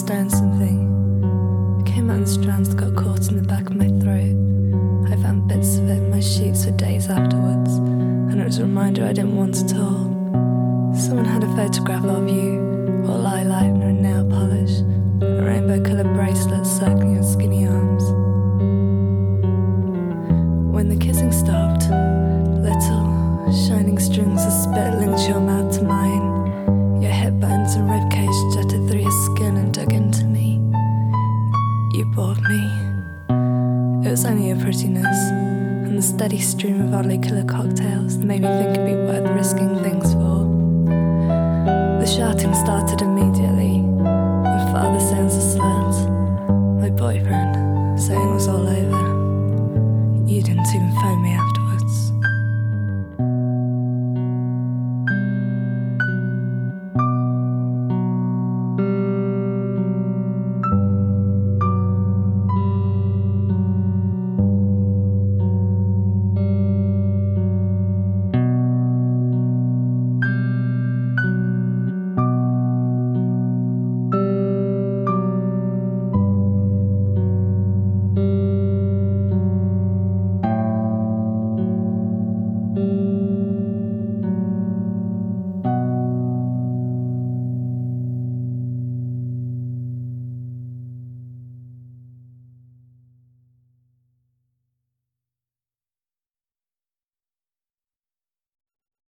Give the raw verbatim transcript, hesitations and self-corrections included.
stone something. It came out in strands that got caught in the back of my throat. I found bits of it in my sheets for days afterwards, and it was a reminder I didn't want at all. Someone had a photograph of you, all eyeliner and nail polish, a rainbow-coloured bracelet circling your skinny arms. When the kissing stopped, little shining strings of spit linked your mouth to mine. Your hip bones and ribcage jutted through your skin and dug into me. You bored me. It was only your prettiness and the steady stream of oddly coloured cocktails that made me think it'd be worth risking things for. The shouting started immediately, and father sounds of slurs. My boyfriend saying it was all over. You didn't even phone me afterwards. Thank you.